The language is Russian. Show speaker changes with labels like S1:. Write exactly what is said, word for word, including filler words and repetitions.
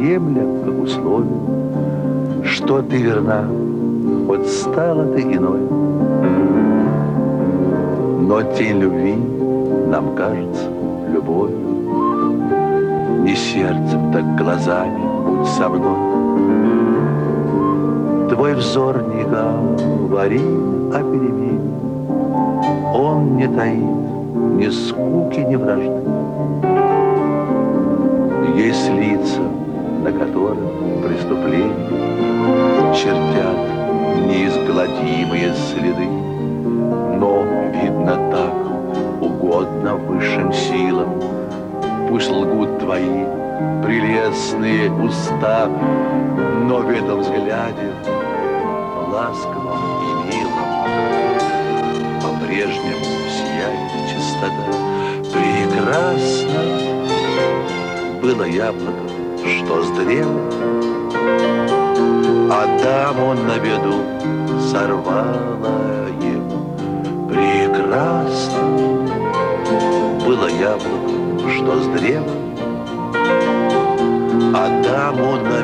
S1: приемлем как условие, что ты верна, хоть стала ты иной. Но тень любви нам кажется любовью. Не сердцем, так глазами будь со мной. Твой взор не говорит о перемене, он не таит ни скуки, ни вражды. Есть лица, на которых преступления чертят неизгладимые следы, но, видно, так угодно высшим силам. Пусть лгут твои прелестные уста, но в этом взгляде ласковом и милом по-прежнему сияет чистота. Прекрасно было яблоко, что с древа Адаму на беду сорвало его. Прекрасно было яблоко, что с древа Адаму на